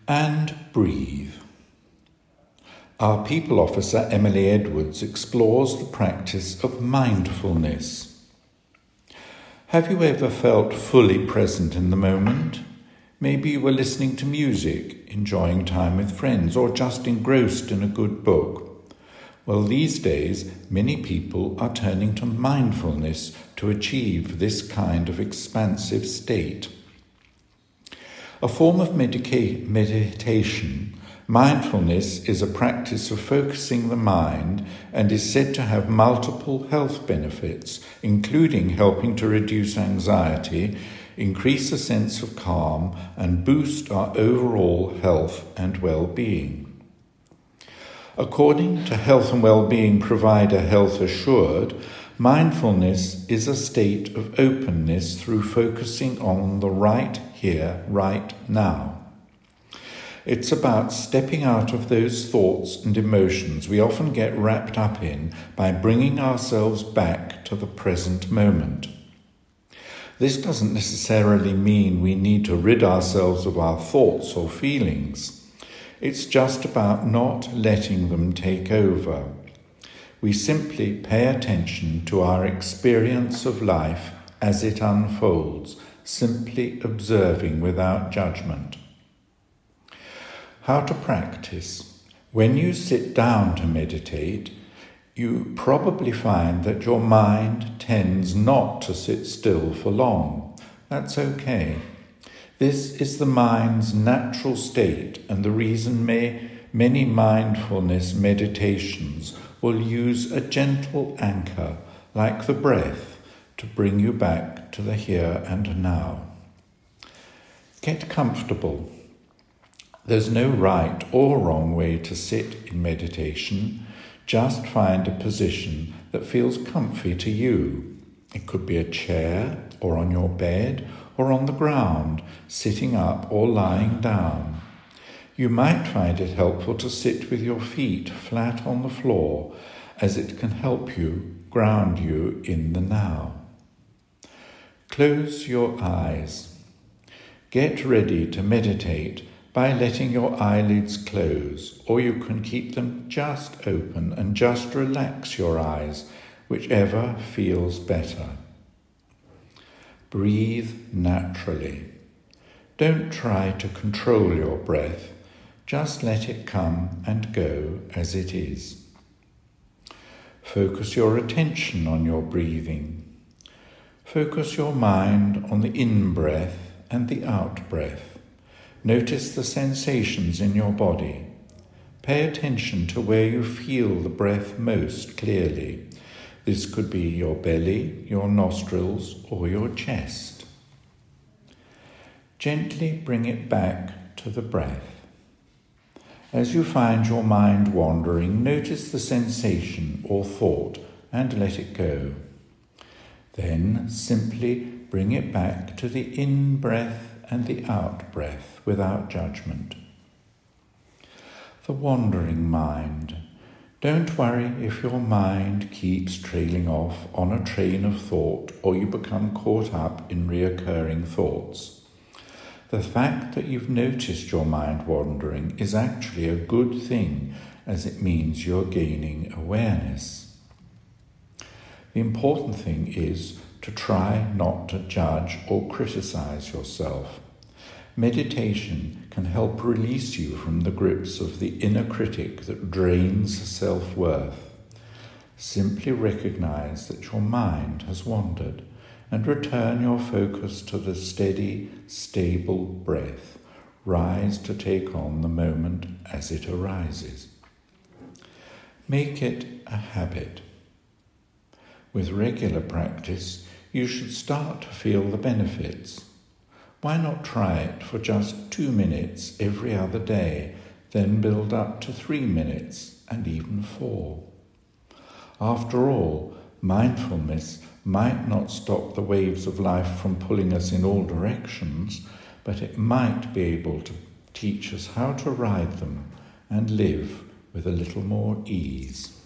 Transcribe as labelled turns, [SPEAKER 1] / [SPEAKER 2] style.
[SPEAKER 1] and breathe. Our people officer, Emily Edwards, explores the practice of mindfulness. Have you ever felt fully present in the moment? Maybe you were listening to music, enjoying time with friends, or just engrossed in a good book. Well, these days, many people are turning to mindfulness to achieve this kind of expansive state. A form of meditation, mindfulness is a practice of focusing the mind and is said to have multiple health benefits, including helping to reduce anxiety, increase a sense of calm, and boost our overall health and well-being. According to health and well-being provider Health Assured, mindfulness is a state of openness through focusing on the right here, right now. It's about stepping out of those thoughts and emotions we often get wrapped up in by bringing ourselves back to the present moment. This doesn't necessarily mean we need to rid ourselves of our thoughts or feelings. It's just about not letting them take over. We simply pay attention to our experience of life as it unfolds, simply observing without judgment. How to practice. When you sit down to meditate, you probably find that your mind tends not to sit still for long. That's okay. This is the mind's natural state, and the reason many mindfulness meditations will use a gentle anchor, like the breath, to bring you back to the here and now. Get comfortable. There's no right or wrong way to sit in meditation. Just find a position that feels comfy to you. It could be a chair, or on your bed, or on the ground, sitting up or lying down. You might find it helpful to sit with your feet flat on the floor, as it can help you ground you in the now. Close your eyes. Get ready to meditate by letting your eyelids close, or you can keep them just open and just relax your eyes, whichever feels better. Breathe naturally. Don't try to control your breath. Just let it come and go as it is. Focus your attention on your breathing. Focus your mind on the in-breath and the out-breath. Notice the sensations in your body. Pay attention to where you feel the breath most clearly. This could be your belly, your nostrils, or your chest. Gently bring it back to the breath. As you find your mind wandering, notice the sensation or thought and let it go. Then simply bring it back to the in-breath and the out-breath without judgment. The wandering mind. Don't worry if your mind keeps trailing off on a train of thought or you become caught up in reoccurring thoughts. The fact that you've noticed your mind wandering is actually a good thing, as it means you're gaining awareness. The important thing is to try not to judge or criticize yourself. Meditation can help release you from the grips of the inner critic that drains self-worth. Simply recognize that your mind has wandered and return your focus to the steady, stable breath. Rise to take on the moment as it arises. Make it a habit. With regular practice, you should start to feel the benefits. Why not try it for just 2 minutes every other day, then build up to 3 minutes and even 4? After all, mindfulness might not stop the waves of life from pulling us in all directions, but it might be able to teach us how to ride them and live with a little more ease.